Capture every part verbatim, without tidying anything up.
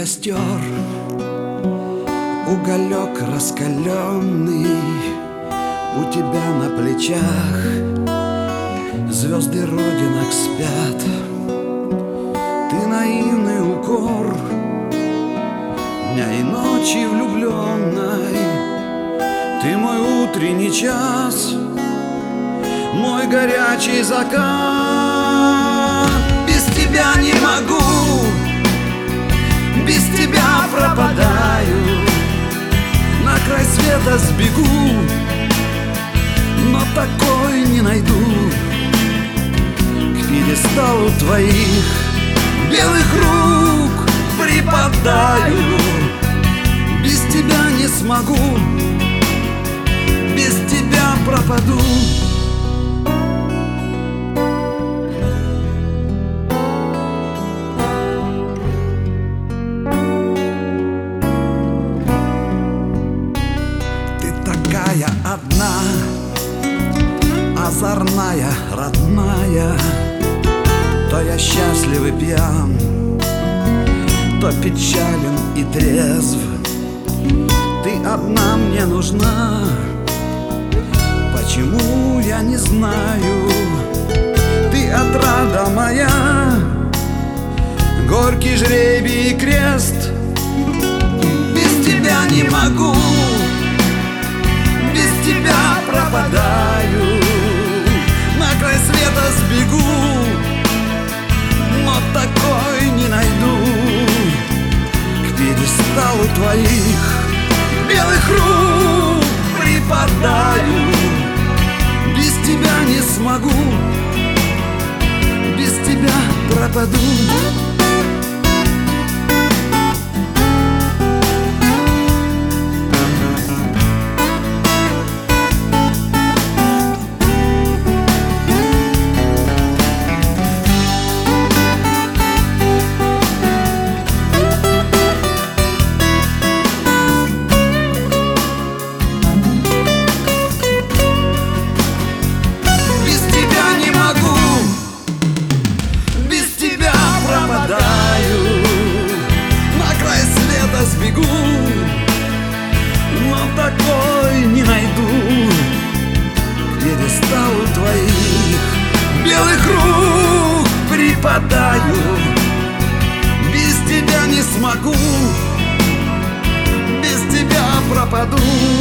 костер, уголек раскаленный, у тебя на плечах звезды родинок спят. Ты наивный укор дня и ночи влюбленной, ты мой утренний час, мой горячий закат. Без тебя не могу, без тебя пропадаю, на край света сбегу, но такой не найду. К пьедесталу твоих белых рук припадаю. Без тебя не смогу, без тебя пропаду. Одна, озорная, родная, то я счастлив и пьян, то печален и трезв. Ты одна мне нужна, почему я не знаю. Ты отрада моя, горький жребий и крест. Без тебя не могу, без тебя пропадаю, на край света сбегу, но такой не найду. К пьедесталу твоих белых рук припадаю. Без тебя не смогу, без тебя пропаду. Сбегу, но такой не найду. К пьедесталу твоих белых рук припадаю. Без тебя не смогу, без тебя пропаду.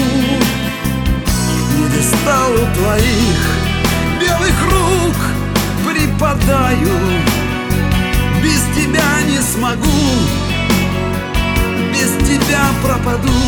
К пьедесталу твоих белых рук припадаю. Без тебя не смогу, без тебя пропаду.